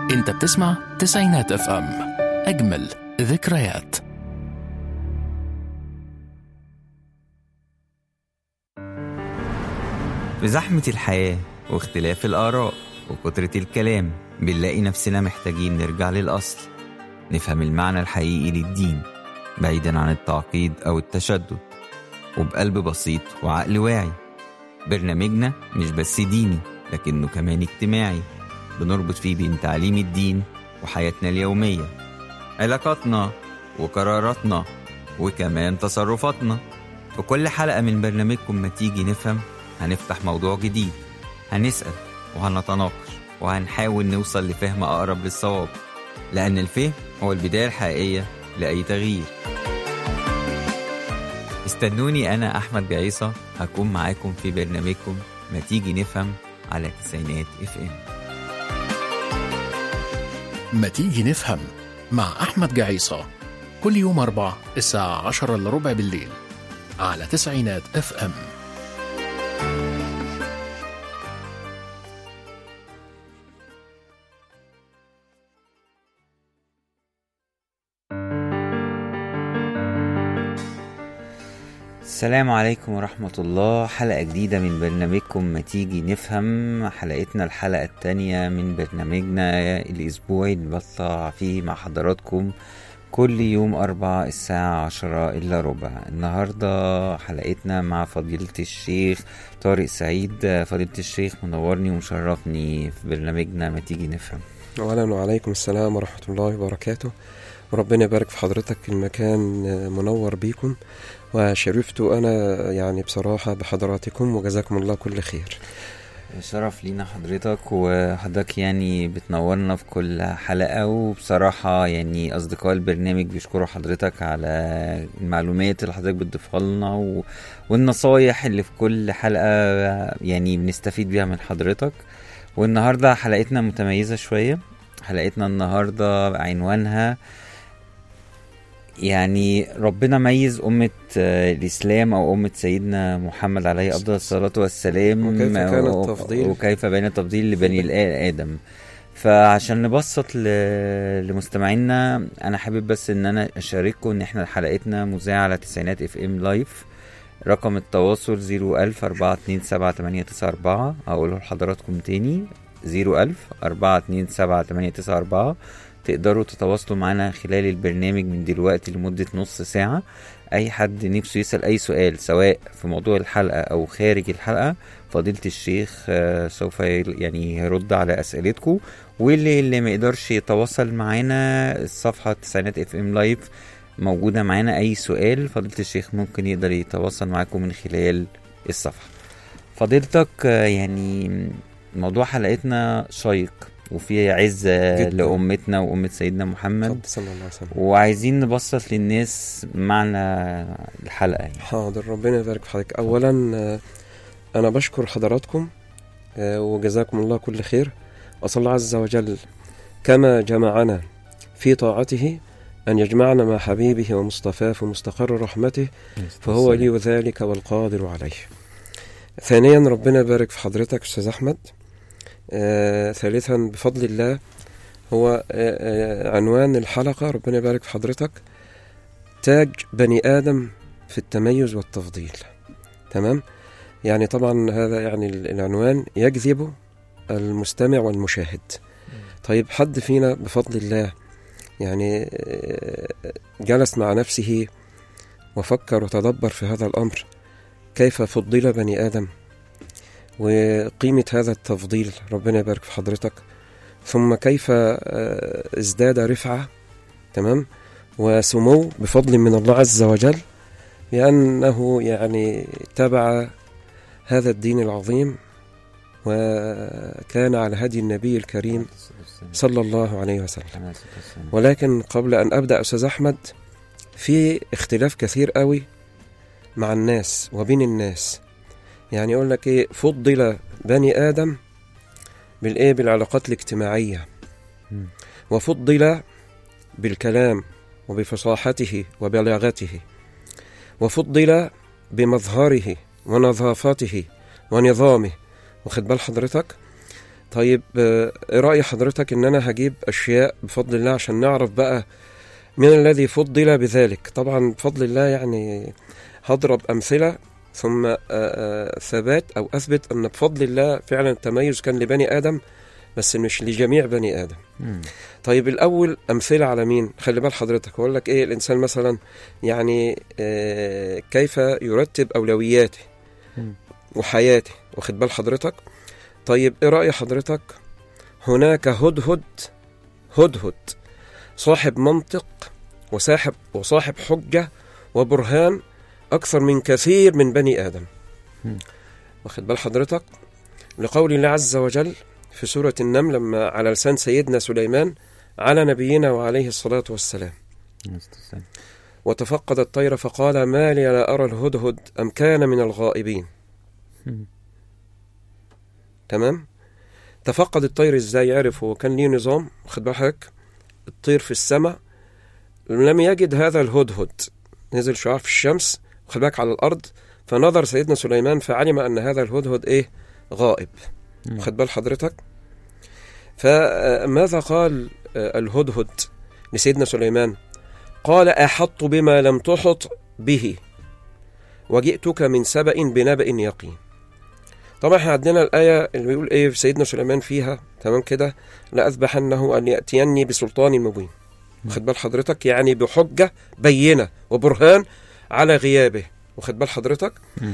انت بتسمع تسعينات اف ام، اجمل ذكريات. في زحمة الحياة واختلاف الآراء وكترة الكلام بنلاقي نفسنا محتاجين نرجع للأصل، نفهم المعنى الحقيقي للدين بعيدا عن التعقيد أو التشدد، وبقلب بسيط وعقل واعي. برنامجنا مش بس ديني لكنه كمان اجتماعي، بنربط فيه بين تعليم الدين وحياتنا اليومية، علاقاتنا وقراراتنا وكمان تصرفاتنا. في كل حلقة من برنامجكم ما تيجي نفهم هنفتح موضوع جديد، هنسأل وهنتناقش وهنحاول نوصل لفهم أقرب للصواب، لأن الفهم هو البداية الحقيقية لأي تغيير. استنوني أنا أحمد بعيسى هكون معاكم في برنامجكم ما تيجي نفهم على تسعينات اف ام. ما تيجي نفهم مع أحمد جعيصة كل يوم 4 الساعة 10:15 بالليل على تسعينات اف ام. السلام عليكم ورحمة الله. حلقة جديدة من برنامجكم ما تيجي نفهم، حلقتنا الحلقة التانية من برنامجنا الأسبوعي اللي بطلع فيه مع حضراتكم كل يوم 4 الساعة 10:15. النهاردة حلقتنا مع فضيلة الشيخ طارق سعيد. فضيلة الشيخ منورني ومشرفني في برنامجنا ما تيجي نفهم. أولا وعليكم السلام ورحمة الله وبركاته، وربنا يبارك في حضرتك. المكان منور بيكم وشرفت أنا يعني بصراحة بحضراتكم، وجزاكم الله كل خير. شرف لينا حضرتك، وحضرتك يعني بتنورنا في كل حلقة، وبصراحة يعني أصدقاء البرنامج بيشكروا حضرتك على المعلومات اللي حضرتك بتضيفها لنا والنصايح اللي في كل حلقة يعني بنستفيد بيها من حضرتك. والنهاردة حلقتنا متميزة شوية. حلقتنا النهاردة عنوانها يعني ربنا ميز أمة الإسلام أو أمة سيدنا محمد عليه أفضل الصلاة والسلام، وكيف بين التفضيل لبني آدم. فعشان نبسط لمستمعينا، أنا حابب بس إن أنا أشارككم إن إحنا حلقتنا مذاعة على تسعينات اف ام لايف. رقم التواصل 010427894. هقوله لحضراتكم تاني 010427894. تقدروا تتواصلوا معنا خلال البرنامج من دلوقتي لمدة نص ساعة. أي حد نفسه يسأل أي سؤال سواء في موضوع الحلقة أو خارج الحلقة، فضيلة الشيخ سوف يعني يرد على أسئلتكم. واللي ما يقدرش يتواصل معنا، الصفحة تسعينات اف ام لايف موجودة معنا. أي سؤال فضيلة الشيخ ممكن يقدر يتواصل معكم من خلال الصفحة. فضيلتك يعني موضوع حلقتنا شيق وفي عزة جداً لأمتنا وأمة سيدنا محمد صلى الله عليه وسلم، وعايزين نبسط للناس معنى الحلقة يعني. حاضر، ربنا يبارك في حضرتك. أولا أنا بشكر حضراتكم وجزاكم الله كل خير. أسأل الله عز وجل كما جمعنا في طاعته أن يجمعنا مع حبيبه ومصطفاه في مستقر رحمته، فهو لي ذلك والقادر عليه. ثانيا ربنا يبارك في حضرتك أستاذ أحمد. ثالثا بفضل الله هو عنوان الحلقة، ربنا يبارك في حضرتك، تاج بني آدم في التميز والتفضيل. تمام؟ يعني طبعا هذا يعني العنوان يجذب المستمع والمشاهد. طيب حد فينا بفضل الله يعني جلس مع نفسه وفكر وتدبر في هذا الأمر، كيف فضل بني آدم وقيمة هذا التفضيل، ربنا يبارك في حضرتك، ثم كيف ازداد رفعة تمام وسمو بفضل من الله عز وجل، لأنه يعني تبع هذا الدين العظيم وكان على هدي النبي الكريم صلى الله عليه وسلم. ولكن قبل أن أبدأ أستاذ أحمد، في اختلاف كثير قوي مع الناس وبين الناس. يعني يقول لك ايه، فضل بني آدم بالايه، بالعلاقات الاجتماعية، وفضل بالكلام وبفصاحته وبلاغته، وفضل بمظهره ونظافته ونظامه. واخد بال حضرتك؟ طيب إيه رأي حضرتك إن أنا هجيب أشياء بفضل الله عشان نعرف بقى من الذي فضل بذلك؟ طبعا بفضل الله يعني هضرب أمثلة ثم ثبات أو أثبت أن بفضل الله فعلا التميز كان لبني آدم بس مش لجميع بني آدم. طيب الأول أمثلة على مين؟ خلي بال حضرتك أقول لك إيه الإنسان مثلا يعني كيف يرتب أولوياته وحياته، واخد بال حضرتك؟ طيب إيه رأي حضرتك؟ هناك هدهد صاحب منطق وصاحب حجة وبرهان أكثر من كثير من بني آدم، واخد بال حضرتك؟ لقول الله عز وجل في سورة النمل لما على لسان سيدنا سليمان على نبينا وعليه الصلاة والسلام: وتفقد الطير فقال ما لي لا أرى الهدهد أم كان من الغائبين. تمام؟ تفقد الطير ازاي؟ يعرف هو كان ليه نظام، واخد بالك؟ الطير في السماء لم يجد هذا الهدهد، نزل شعاع في الشمس، واخد بالك، على الأرض، فنظر سيدنا سليمان فعلم أن هذا الهدهد إيه؟ غائب، واخد بال حضرتك؟ فماذا قال الهدهد لسيدنا سليمان؟ قال أحط بما لم تحط به وجئتك من سبأ بنبأ يقين. طبعا احنا عندنا الآية اللي بيقول ايه في سيدنا سليمان فيها، تمام كده، لأذبحنه أن يأتيني بسلطان مبين، واخد بال حضرتك؟ يعني بحجة بينة وبرهان على غيابه، واخد بال حضرتك؟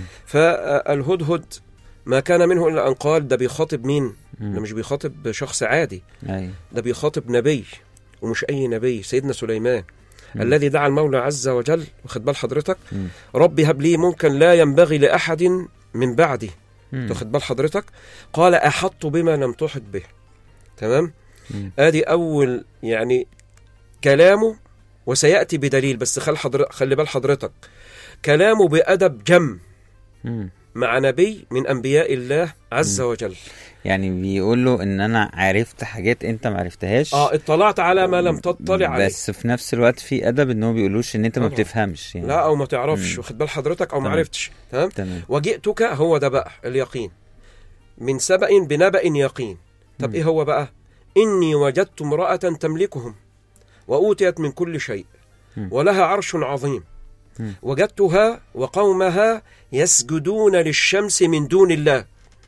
فالهدهد ما كان منه إلا أن قال ده بيخاطب مين؟ ده مش بيخاطب شخص عادي، ده بيخاطب نبي، ومش أي نبي، سيدنا سليمان الذي دعا المولى عز وجل، واخد بال حضرتك؟ ربي هب لي ممكن لا ينبغي لأحد من بعدي، واخد بال حضرتك؟ قال أحط بما لم تحط به. تمام؟ ادي أول يعني كلامه، وسيأتي بدليل، بس خلي بال حضرتك كلامه بأدب جم مع نبي من أنبياء الله عز وجل. يعني بيقول له ان انا عرفت حاجات انت ما عرفتهاش، اطلعت على ما لم تطلع عليه، بس في نفس الوقت في ادب ان هو بيقولوش ان انت ما بتفهمش يعني. لا، او ما تعرفش، واخد بال حضرتك، او ما عرفتش. تمام. وجئتك، هو ده بقى اليقين، من سبأ بنبأ يقين. طب ايه هو بقى؟ اني وجدت امرأة تملكهم وأوتيت من كل شيء ولها عرش عظيم وجدتها وقومها يسجدون للشمس من دون الله.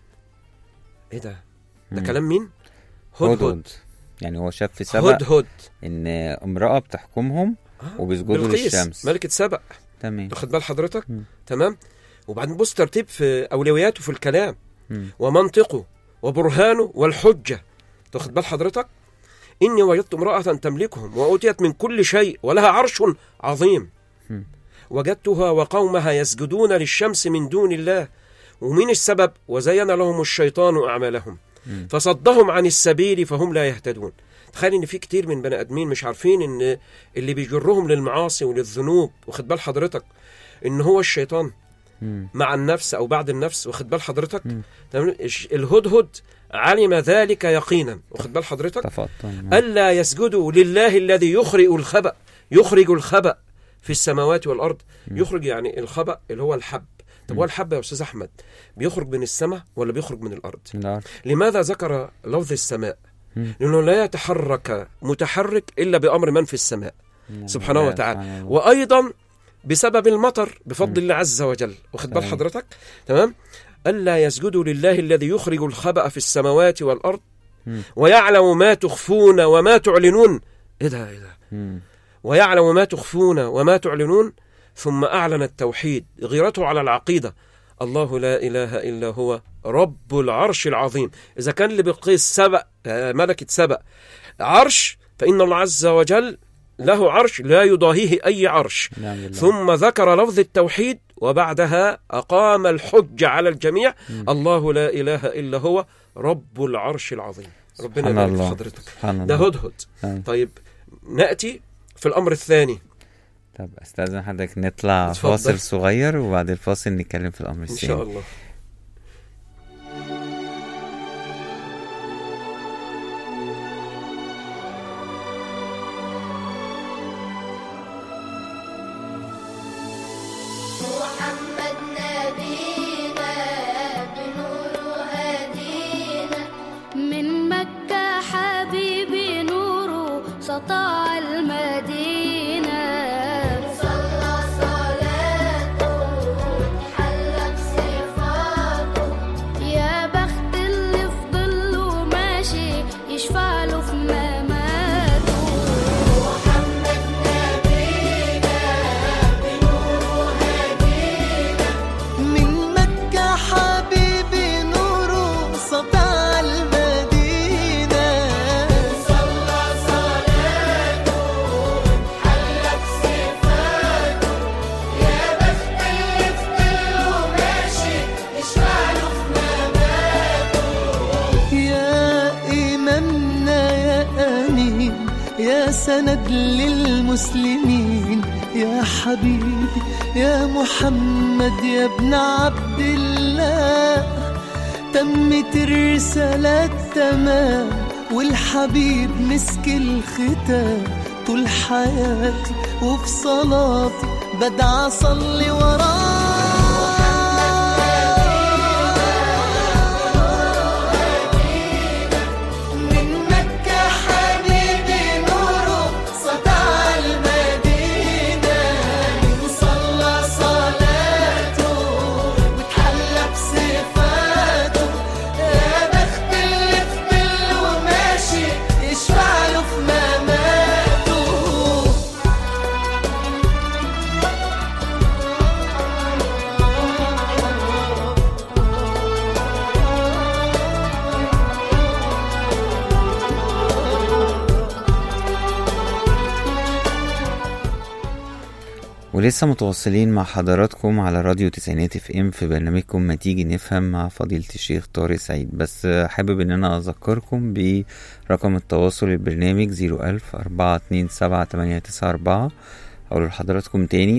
ايه ده؟ ده كلام مين؟ هدهد. يعني هو شاف في سبأ هدهد ان امرأة بتحكمهم وبيسجدوا للشمس، ملكة سبأ. تمام، واخد بال حضرتك؟ تمام. وبعدين بص ترتيب في أولوياته في الكلام ومنطقه وبرهانه والحجة، واخد بال حضرتك؟ إني وجدت امرأة تملكهم وأوتيت من كل شيء ولها عرش عظيم وجدتها وقومها يسجدون للشمس من دون الله. ومن السبب؟ وزين لهم الشيطان أعمالهم فصدهم عن السبيل فهم لا يهتدون. تخيل ان في كتير من بني ادمين مش عارفين ان اللي بيجرهم للمعاصي وللذنوب، واخد بال حضرتك، ان هو الشيطان مع النفس او بعد النفس، واخد بال حضرتك؟ الهدهد علم ذلك يقينا، واخد بال حضرتك؟ الا يسجدوا لله الذي يخرج الخبأ في السماوات والارض. يخرج يعني الخبأ اللي هو الحب. طب هو الحب يا استاذ احمد بيخرج من السماء ولا بيخرج من الارض؟ لماذا ذكر لفظ السماء؟ لانه لا يتحرك متحرك الا بامر من في السماء سبحانه وتعالى، وايضا بسبب المطر بفضل الله عز وجل، واخد بال حضرتك؟ تمام. الا يسجدوا لله الذي يخرج الخبأ في السماوات والارض ويعلم ما تخفون وما تعلنون. ايه ده؟ ويعلم ما تخفون وما تعلنون. ثم أعلن التوحيد، غيرته على العقيدة، الله لا إله إلا هو رب العرش العظيم. إذا كان اللي بقيس سبأ ملكة سبأ عرش، فإن الله عز وجل له عرش لا يضاهيه أي عرش. ثم ذكر لفظ التوحيد وبعدها أقام الحجة على الجميع، الله لا إله إلا هو رب العرش العظيم. ربنا يبارك في حضرتك. ده هدهد. طيب نأتي في الأمر الثاني. طب استاذن حضرتك نطلع فاصل صغير وبعد الفاصل نتكلم في الامر الثاني ان شاء الله. محمد نبينا بنور هدينا من سند للمسلمين، يا حبيبي يا محمد يا ابن عبد الله. تمت الرسالة تمام والحبيب مسك الختام، طول حياتي وفي صلاتي بدعى أصلي وراه. ولسه متواصلين مع حضراتكم على راديو تسعينات اف ام في برنامجكم ما تيجي نفهم مع فضيلة الشيخ طارق سعيد. بس حابب ان انا اذكركم برقم التواصل البرنامج 01000-427-894، اقول لحضراتكم تاني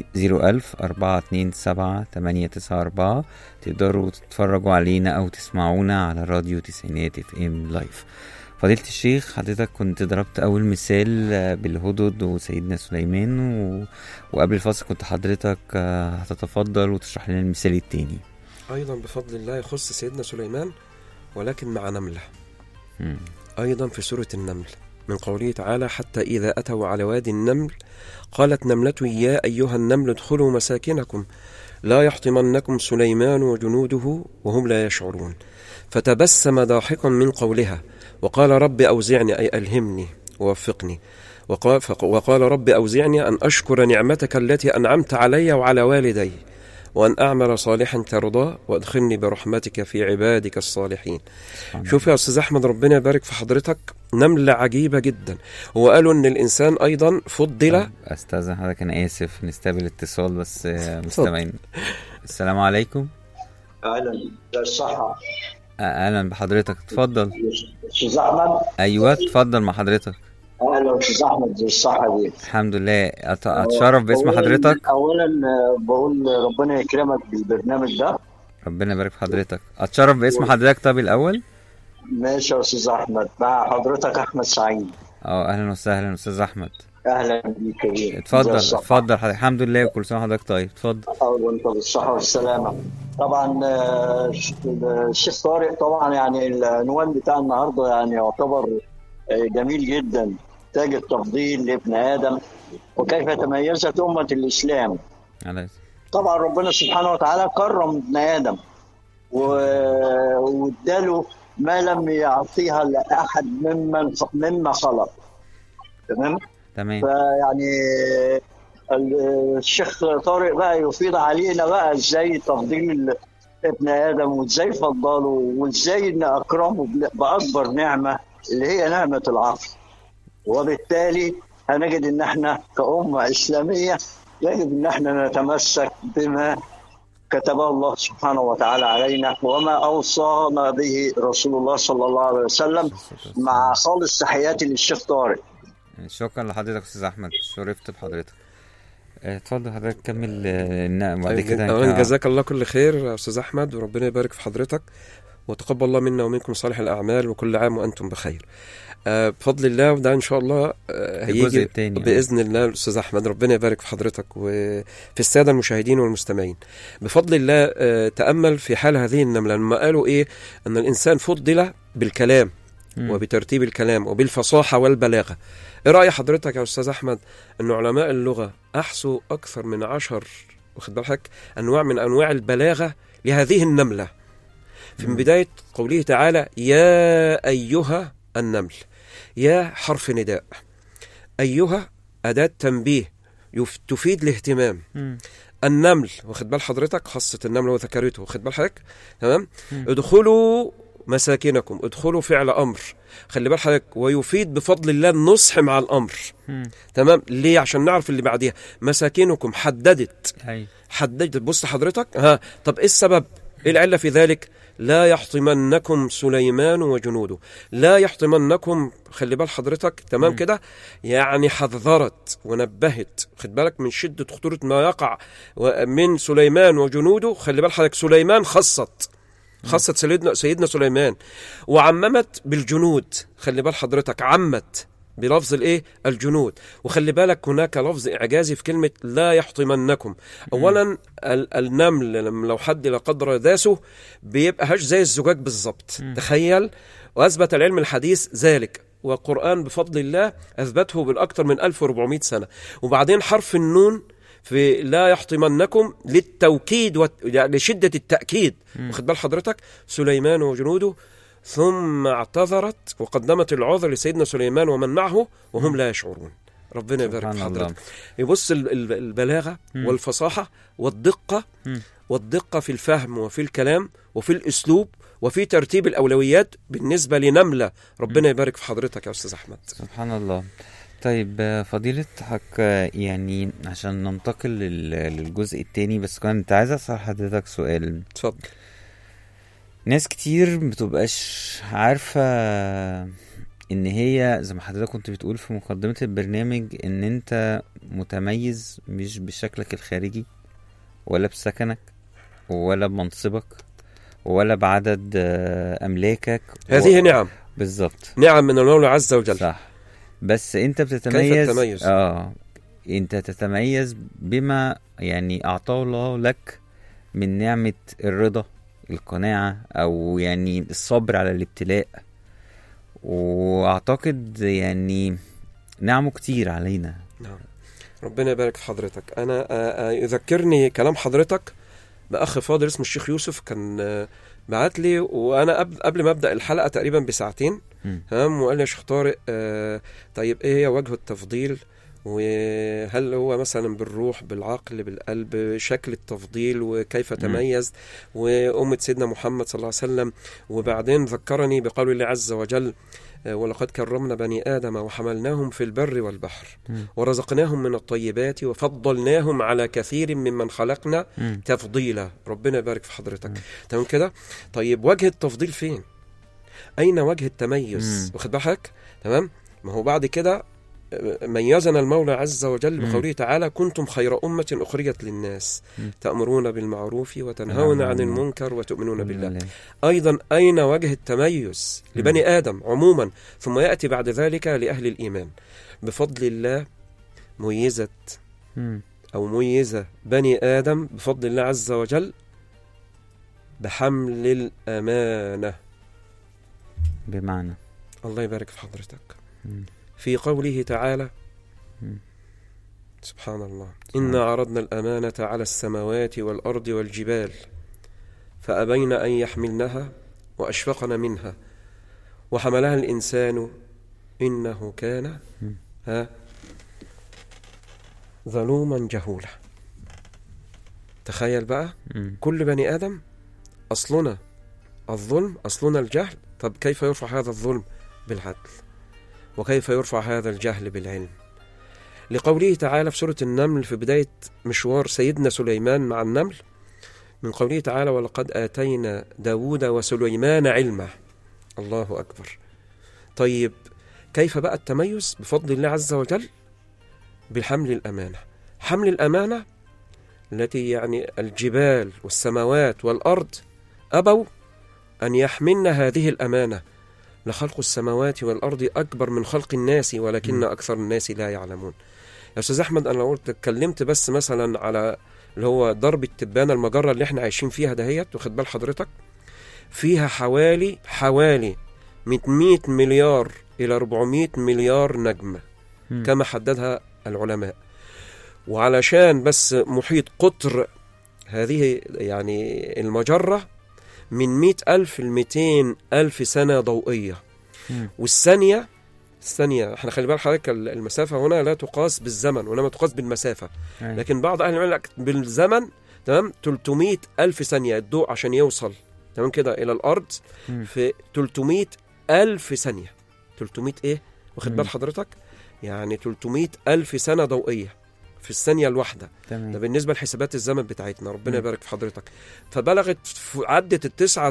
01000-427-894. تقدروا تتفرجوا علينا او تسمعونا على راديو تسعينات اف ام لايف. فضيلة الشيخ، حضرتك كنت ضربت أول مثال بالهدد وسيدنا سليمان، وقبل الفاصل كنت حضرتك هتتفضل وتشرح لنا المثال التاني. أيضا بفضل الله يخص سيدنا سليمان ولكن مع نملة. أيضا في سورة النمل من قوله تعالى: حتى إذا أتوا على وادي النمل قالت نملة يا أيها النمل ادخلوا مساكنكم لا يحطمنكم سليمان وجنوده وهم لا يشعرون، فتبسم ضاحكا من قولها وقال رب أوزعني أي ألهمني ووفقني، وقال رب أوزعني أن أشكر نعمتك التي أنعمت علي وعلى والدي وأن أعمل صالحا ترضاه وأدخلني برحمتك في عبادك الصالحين. شوف يا أستاذ أحمد، ربنا يبارك في حضرتك، نملة عجيبة جدا. هو قالوا أن الإنسان أيضا فضل. أستاذ حضرتك أنا آسف نستقبل اتصال بس مستمعين. السلام عليكم. أهلا بالصحة. أهلا بحضرتك، اتفضل. أستاذ أحمد. أيوة اتفضل مع حضرتك. أهلا أستاذ أحمد، زي الصحة دي؟ الحمد لله. أتشرف باسم حضرتك. أولا بقول ربنا يكرمك بالبرنامج ده. ربنا يبارك في حضرتك. أتشرف باسم حضرتك. طب الأول ماشي يا أستاذ أحمد، مع حضرتك أحمد سعيد. أهلا وسهلا أستاذ أحمد. أهلا بيك يا بيه. اتفضل اتفضل حضرتك. الحمد لله وكل سنة حضرتك طيب. اتفضل. وأنت بالصحة والسلامة. طبعا الشيخ طارق، طبعا يعني العنوان بتاع النهارده يعني يعتبر جميل جدا، تاج التفضيل لابن آدم وكيف تميزت أمة الإسلام. طبعا ربنا سبحانه وتعالى كرم ابن آدم واداله ما لم يعطيها لأحد مما خلق. تمام. فيعني الشيخ طارق بقى يفيض علينا بقى ازاي تفضيل ابن آدم وازاي فضله وازاي ان اكرمه بأكبر نعمة اللي هي نعمة العقل. وبالتالي هنجد ان احنا كأمة إسلامية يجب ان احنا نتمسك بما كتبه الله سبحانه وتعالى علينا وما أوصانا به رسول الله صلى الله عليه وسلم، مع خالص تحياتي للشيخ طارق. شكرا لحضرتك أستاذ أحمد، شرفت بحضرتك. اتفضل حضرتك كمل النقل بعد كده. جزاك الله كل خير يا أستاذ أحمد، وربنا يبارك في حضرتك وتقبل الله منا ومنكم صالح الأعمال، وكل عام وأنتم بخير بفضل الله. وده إن شاء الله هيجي بإذن الله الأستاذ أحمد. ربنا يبارك في حضرتك وفي السادة المشاهدين والمستمعين. بفضل الله تأمل في حال هذه النملة لما قالوا إيه؟ أن الإنسان فضل بالكلام وبترتيب الكلام وبالفصاحة والبلاغة. إيه رأي حضرتك يا أستاذ أحمد أن علماء اللغة أحصوا أكثر من 10 واخد بالك أنواع من أنواع البلاغة لهذه النملة؟ في من بداية قوله تعالى يا أيها النمل، يا حرف نداء، أيها أداة تنبيه تفيد الاهتمام. النمل واخد بال حضرتك، خاصة النمل وذكرته واخد بال حضرتك. تمام. ادخلوا مساكنكم، ادخلوا فعل أمر، خلي بال حضرتك، ويفيد بفضل الله النصح مع الأمر. تمام. ليه؟ عشان نعرف اللي بعديها مساكنكم، حددت. بص حضرتك طب إيه السبب؟ إيه العلة في ذلك؟ لا يحطمنكم سليمان وجنوده. لا يحطمنكم، خلي بال حضرتك، تمام كده، يعني حذرت ونبهت، خد بالك من شدة خطورة ما يقع من سليمان وجنوده. خلي بال حضرتك، سليمان خصت سيدنا سليمان، وعممت بالجنود. خلي بال حضرتك، عمت بلفظ الايه؟ الجنود. وخلي بالك هناك لفظ اعجازي في كلمه لا يحطمنكم. اولا النمل لو حد لا قدر داسه بيبقى هش زي الزجاج بالظبط، تخيل. واثبت العلم الحديث ذلك، والقران بفضل الله اثبته بالاكثر من 1400 سنه. وبعدين حرف النون في لا يحطمنكم للتوكيد لشده التاكيد. واخد بال حضرتك، سليمان وجنوده، ثم اعتذرت وقدمت العذر لسيدنا سليمان ومن معه وهم لا يشعرون. ربنا يبارك في حضرتك. يبص البلاغة والفصاحة والدقة في الفهم وفي الكلام وفي الأسلوب وفي ترتيب الأولويات بالنسبة لنملة. ربنا يبارك في حضرتك يا أستاذ أحمد. سبحان الله. طيب فضيلة حق، يعني عشان ننتقل للجزء الثاني، بس كنت عايز أسأل حضرتك سؤال. اتفضل. ناس كتير بتبقاش عارفة ان هي زي ما حضرتك كنت بتقول في مقدمة البرنامج ان انت متميز مش بشكلك الخارجي ولا بسكنك ولا بمنصبك ولا بعدد املاكك. هذه نعم، بالظبط، نعم من المولى عز وجل. صح. بس انت بتتميز. كيف التميز؟ انت تتميز بما يعني اعطاه الله لك من نعمة الرضا، القناعة، أو يعني الصبر على الابتلاء. وأعتقد يعني نعمه كتير علينا. نعم، ربنا يبارك في حضرتك. أنا يذكرني كلام حضرتك بأخ فاضل اسمه الشيخ يوسف، كان بعت لي وأنا قبل ما أبدأ الحلقة تقريبا بساعتين، وقال لي يا شيخ طارق، طيب إيه هي وجه التفضيل؟ وهل هو مثلا بالروح، بالعقل، بالقلب، شكل التفضيل وكيف تميز، وأمة سيدنا محمد صلى الله عليه وسلم. وبعدين ذكرني بقول الله عز وجل: ولقد كرمنا بني آدم وحملناهم في البر والبحر ورزقناهم من الطيبات وفضلناهم على كثير ممن خلقنا تفضيلا. ربنا يبارك في حضرتك. تمام كده. طيب وجه التفضيل فين؟ أين وجه التميز؟ واخد بالك؟ تمام. ما هو بعد كده ميزنا المولى عز وجل بقوله تعالى: كنتم خير أمة أخرجت للناس تأمرون بالمعروف وتنهون عن المنكر وتؤمنون بالله. أيضا أين وجه التميز لبني آدم عموما؟ ثم يأتي بعد ذلك لأهل الإيمان. بفضل الله ميزة بني آدم بفضل الله عز وجل بحمل الأمانة. بمعنى الله يبارك في حضرتك في قوله تعالى: سبحان الله، إنا عرضنا الأمانة على السماوات والأرض والجبال فأبين أن يحملنها وأشفقن منها وحملها الإنسان إنه كان ظلوما جهولا. تخيل بقى، كل بني آدم أصلنا الظلم، أصلنا الجهل. طب كيف يرفع هذا الظلم؟ بالعدل. وكيف يرفع هذا الجهل؟ بالعلم. لقوله تعالى في سورة النمل في بداية مشوار سيدنا سليمان مع النمل، من قوله تعالى: ولقد آتينا داود وسليمان علما. الله أكبر. طيب كيف بقى التميز؟ بفضل الله عز وجل بالحمل الأمانة. حمل الأمانة التي يعني الجبال والسماوات والأرض أبوا أن يحملن هذه الأمانة. لخلق السماوات والأرض أكبر من خلق الناس ولكن أكثر الناس لا يعلمون. يا أستاذ أحمد، أنا قلت اتكلمت بس مثلا على اللي هو ضرب التبانة، المجرة اللي احنا عايشين فيها دهيت، واخد بال حضرتك، فيها حوالي من 100 مليار إلى 400 مليار نجمة كما حددها العلماء. وعلشان بس محيط قطر هذه يعني المجرة من 100,000 ل200,000 سنة ضوئية. والثانية احنا خلي بالك حضرتك، المسافة هنا لا تقاس بالزمن وإنما تقاس بالمسافة. لكن بعض أهل العلم بالزمن، تمام، 300,000 ثانية الضوء عشان يوصل تمام كده إلى الأرض في 300,000 ثانية. 300 إيه؟ واخد بال حضرتك؟ يعني 300,000 سنة ضوئية في الثانية الواحدة. ده تمام. بالنسبة لحسابات الزمن بتاعتنا، ربنا يبارك في حضرتك. فبلغت عدت 9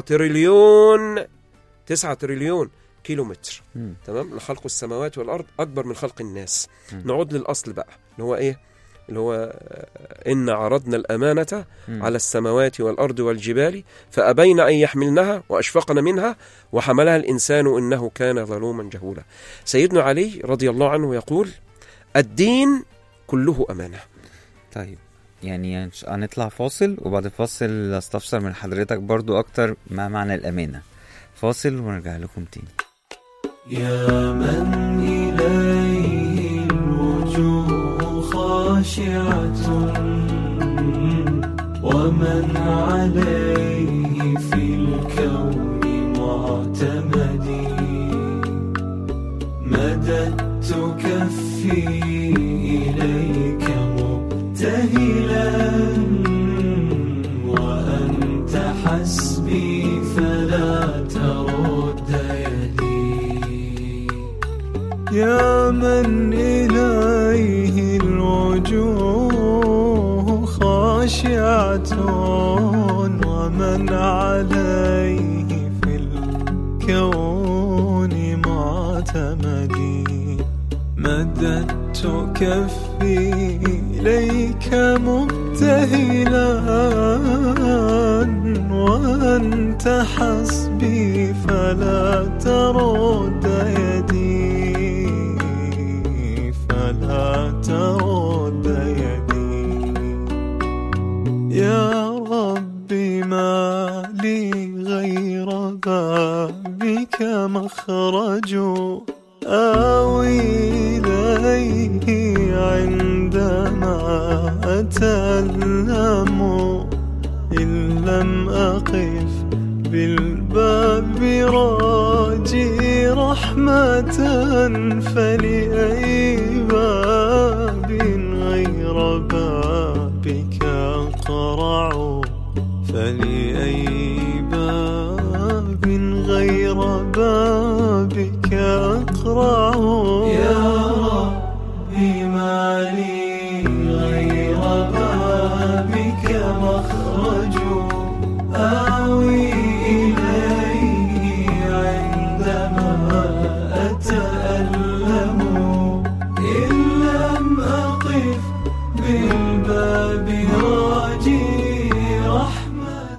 تريليون كيلومتر. تمام، لخلق السماوات والأرض أكبر من خلق الناس. نعود للأصل بقى اللي هو إيه؟ اللي هو إن عرضنا الأمانة على السماوات والأرض والجبال فأبين أن يحملنها وأشفقن منها وحملها الإنسان إنه كان ظلوما جهولا. سيدنا علي رضي الله عنه يقول الدين كله أمانة. طيب يعني هنطلع فاصل، وبعد الفاصل استفسر من حضرتك برضو أكتر ما معنى الأمانة. فاصل ونرجع لكم تاني. يا من إليه الوجوه خاشعة ومن عليه في الكون معتمدي، مددت كفي إليك مبتهلا وأنت حسبي فلا ترد يدي. يا من إليه الوجوه خاشعة ومن عليه في الكون معتمدي، مددت كفي إليك مبتهلا وأنت حسبي فلا ترد يدي، فلا ترد يدي. يا ربي ما لي غير بابك مخرج آوي إليه عندما أتألم، إن لم أقف بالباب راجي رحمة فلأي باب غير بابك أقرع، فلأي باب غير بابك أقرع. يا ربي ما لي غير بابك مخرج آوي إليه عندما أتألم، إن لم أقف بالباب راجي رحمة.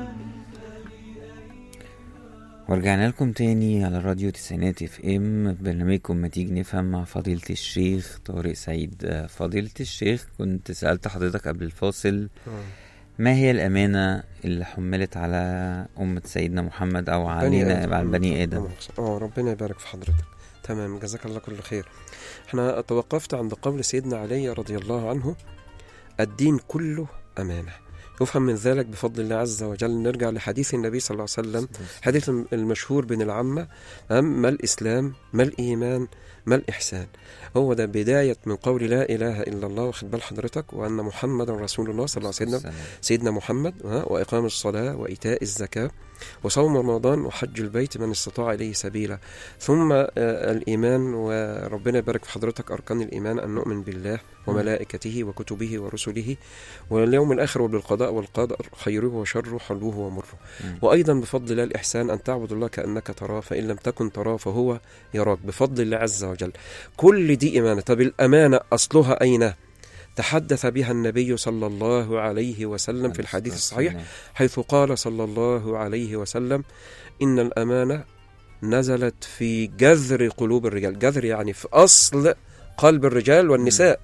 ورجعنا لكم تاني على راديو تسعينات اف ام في برنامجكم ما تيجي نفهم مع فضيلة الشيخ طارق سعيد. فضيلة الشيخ، كنت سألت حضرتك قبل الفاصل ما هي الأمانة اللي حملت على أمة سيدنا محمد أو علينا على بني آدم؟ ربنا يبارك في حضرتك. تمام، جزاك الله كل خير. احنا توقفت عند قول سيدنا علي رضي الله عنه الدين كله أمانة. يفهم من ذلك بفضل الله عز وجل نرجع لحديث النبي صلى الله عليه وسلم، حديث المشهور بين العامة، ما الإسلام، ما الإيمان، ما الإحسان. هو ده بداية من قول لا إله إلا الله، واخد بال حضرتك، وأن محمد رسول الله صلى الله عليه وسلم سيدنا محمد، وإقام الصلاة وإيتاء الزكاة وصوم رمضان وحج البيت من استطاع إليه سبيلا. ثم الإيمان، وربنا يبارك في حضرتك أركان الإيمان أن نؤمن بالله وملائكته وكتبه ورسله واليوم الآخر وبالقضاء والقدر خيره وشره حلوه ومره. وأيضا بفضل الله الإحسان أن تعبد الله كأنك تراه فإن لم تكن تراه فهو يراك، بفضل الله عز وجل. كل دي إيمانة. طب الأمانة أصلها أين؟ تحدث بها النبي صلى الله عليه وسلم في الحديث الصحيح، حيث قال صلى الله عليه وسلم إن الأمانة نزلت في جذر قلوب الرجال. جذر يعني في أصل قلب الرجال والنساء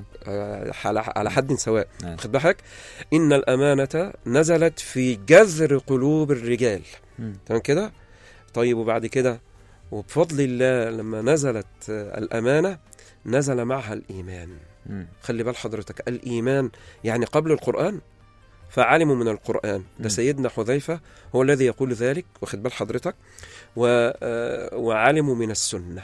على حد سواء. خد بالك، إن الأمانة نزلت في جذر قلوب الرجال. تمام كده؟ طيب، وبعد كده وبفضل الله لما نزلت الأمانة نزل معها الإيمان. خلي بال حضرتك، الإيمان يعني قبل القرآن فعلموا من القرآن. ده سيدنا حذيفة هو الذي يقول ذلك، واخد بال حضرتك، وعلموا من السنة.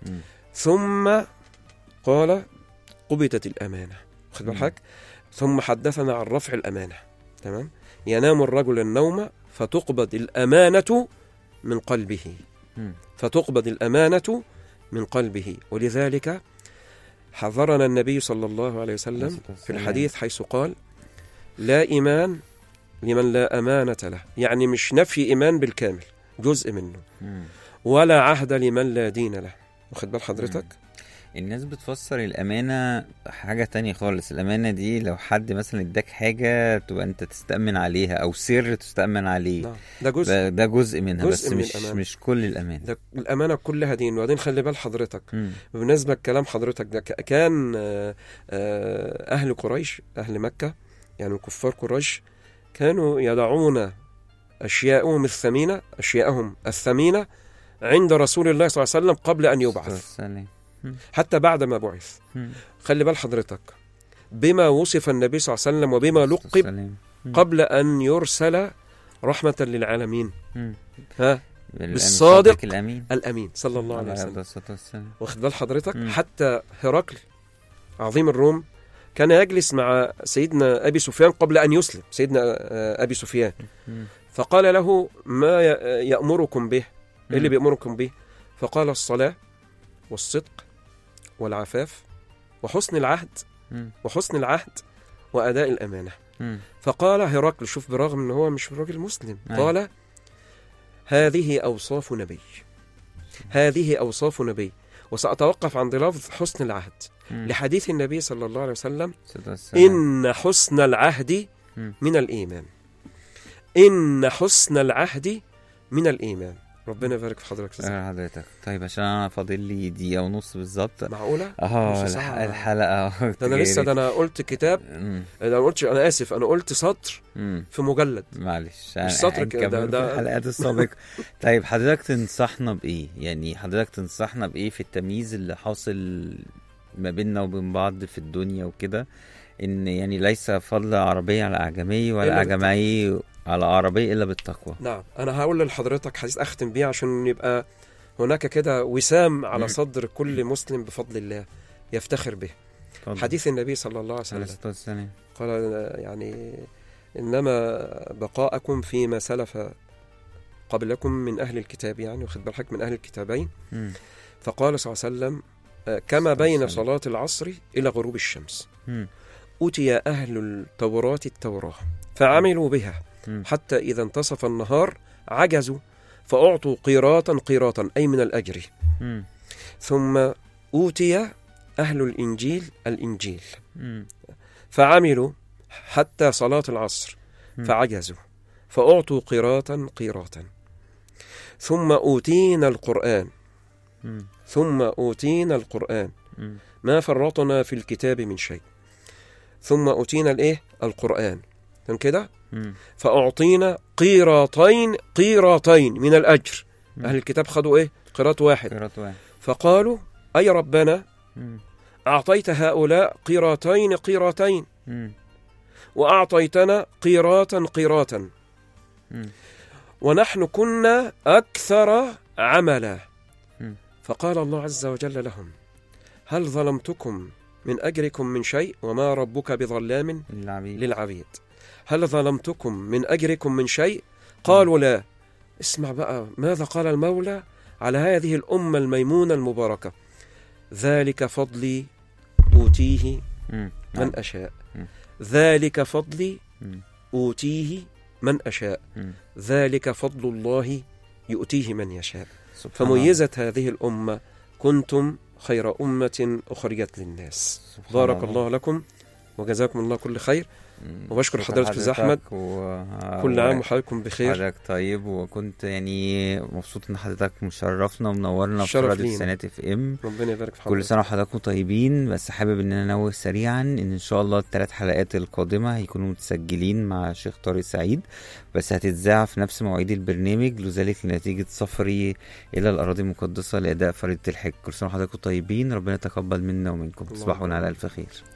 ثم قال قبضت الأمانة، واخد بالك، ثم حدثنا عن رفع الأمانة. تمام، ينام الرجل النوم فتقبض الأمانة من قلبه، فتقبض الأمانة من قلبه. ولذلك حذرنا النبي صلى الله عليه وسلم في الحديث حيث قال: لا إيمان لمن لا أمانة له، يعني مش نفي إيمان بالكامل، جزء منه. ولا عهد لمن لا دين له. واخد بال حضرتك؟ الناس بتفسر الأمانة حاجة تانية خالص. الأمانة دي لو حد مثلا اداك حاجة تبقى انت تستأمن عليها، أو سر تستأمن عليه. نعم. ده جزء منها، جزء بس من مش كل الأمانة. ده الأمانة كلها دين. وبعدين خلي بال حضرتك بالنسبة لكلام حضرتك ده، كان أهل قريش، أهل مكة، يعني كفار قريش، كانوا يضعون أشياءهم الثمينة عند رسول الله صلى الله عليه وسلم قبل أن يبعث، حتى بعد ما بعث. خلي بال حضرتك بما وصف النبي صلى الله عليه وسلم وبما لقب قبل أن يرسل رحمة للعالمين. بالصادق الأمين صلى الله عليه وسلم. واخد بال حضرتك؟ حتى هرقل عظيم الروم كان يجلس مع سيدنا أبي سفيان قبل أن يسلم، سيدنا أبي سفيان، فقال له: ما يأمركم به؟ إيه اللي بيأمركم به؟ فقال: الصلاة والصدق والعفاف وحسن العهد وأداء الأمانة. فقال هرقل، شوف، برغم أنه هو مش راجل مسلم، قال: هذه أوصاف نبي. وسأتوقف عند لفظ حسن العهد لحديث النبي صلى الله عليه وسلم: إن حسن العهد من الإيمان. إن حسن العهد من الإيمان. ربنا يبارك في حضرتك. طيب، عشان انا فاضل لي دقيقه ونص بالظبط. معقوله؟ الحلقه ده انا قلت كتاب. انا اسف، انا قلت سطر في مجلد. معلش، مش سطر كده، ده الحلقات السابقه. طيب، حضرتك تنصحنا بايه؟ يعني حضرتك تنصحنا بايه في التمييز اللي حاصل ما بيننا وبين بعض في الدنيا وكده، ان يعني ليس فضل عربي على اعجمي ولا اعجمي على عربي إلا بالتقوى. نعم. أنا هقول لحضرتك حديث أختم بيه عشان يبقى هناك كده وسام على صدر كل مسلم بفضل الله يفتخر به. حديث النبي صلى الله عليه وسلم قال: يعني إنما بقاءكم فيما سلف قبلكم من أهل الكتاب، يعني واخد بالك، من أهل الكتابين. فقال صلى الله عليه وسلم: كما بين صلاة العصر إلى غروب الشمس أتي أهل التوراة فعملوا بها حتى إذا انتصف النهار عجزوا فأعطوا قيراطا أي من الأجر. ثم أوتي أهل الإنجيل فعملوا حتى صلاة العصر فعجزوا فأعطوا قيراطا. ثم أوتينا القرآن ما فرطنا في الكتاب من شيء. ثم أوتينا القرآن كده، فأعطينا قيراطين من الأجر. أهل الكتاب خدوا قيراط واحد. فقالوا: أي ربنا، أعطيت هؤلاء قيراطين وأعطيتنا قيراطا ونحن كنا أكثر عملا. فقال الله عز وجل لهم: هل ظلمتكم من أجركم من شيء وما ربك بظلام للعبيد؟ هل ظلمتكم من أجركم من شيء؟ قالوا لا. اسمع بقى ماذا قال المولى على هذه الأمة الميمونة المباركة: ذلك فضلي أوتيه من أشاء. ذلك فضلي أوتيه من أشاء. ذلك فضل الله يؤتيه من يشاء. فميزت هذه الأمة: كنتم خير أمة أخرجت للناس. بارك الله لكم وجزاكم الله كل خير. وبشكر حضرتك أستاذ أحمد، كل عام وحضراتكم بخير. حضرتك طيب، وكنت يعني مبسوط ان حضرتك مشرفنا ومنورنا في راديو سنات اف ام. ربنا يبارك في حضرتك. كل سنه وحضراتكم طيبين. بس حابب ان انا انوه سريعا ان شاء الله ال3 حلقات القادمه هيكونوا متسجلين مع الشيخ طارق سعيد، بس هتتذاع في نفس مواعيد البرنامج، لذلك لنتيجه سفري الى الاراضي المقدسه لاداء فريضه الحج. كل سنه وحضراتكم طيبين، ربنا يتقبل منا ومنكم. تصبحون على الف خير.